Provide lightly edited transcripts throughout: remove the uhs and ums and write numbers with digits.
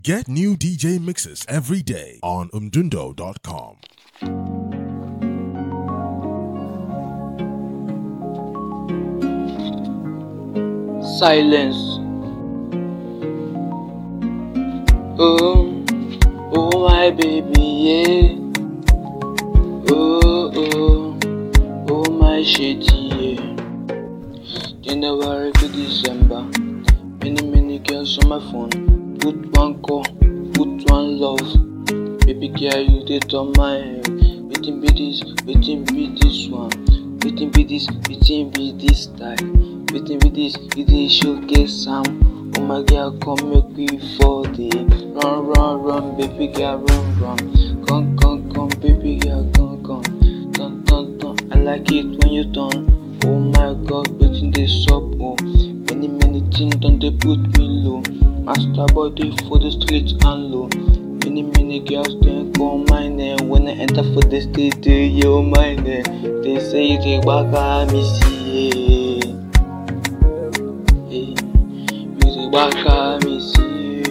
Get new DJ mixes every day on umdundo.com. Silence. Oh, oh my baby, yeah. Oh, oh, oh my shitty, yeah. January to December, many girls on my phone. Put one call, put one love. Baby girl, you did on my head. Waiting be this one. Waiting be this style. Waiting be this showcase sound. Oh my girl, come make me for the run, baby girl, run. Come, baby girl, come. Dun. I like it when you done. Oh my God, waiting this up. Oh, many things done they put me low. Master body for the streets and low. Many girls then call my name when I enter for the stage. Yo, my name. They say they waka me see. Music waka me see.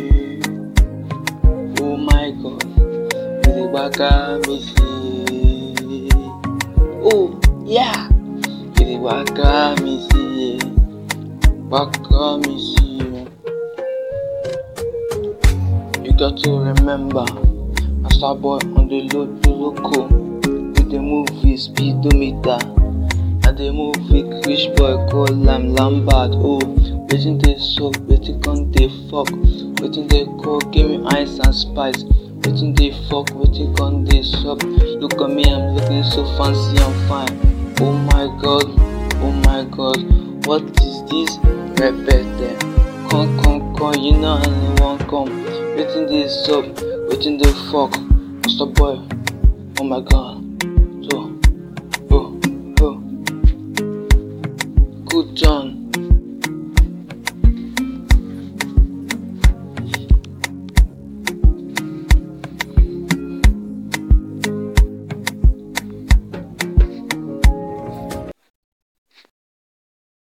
Oh my God, music waka me see. Oh yeah, music waka me see. Waka me see. You got to remember, Master Boy on the loco with the movie Speedometer and the movie Rich Boy called Lambert. Oh, waiting they soak, waiting con they fuck, waiting they call, give me ice and spice. Waiting they fuck, waiting con they suck. Look at me, I'm looking so fancy and fine. Oh my God, what is this? Repeat them. Come, you know I won't come. Waiting this up, waiting the fuck. Master Boy, oh my God.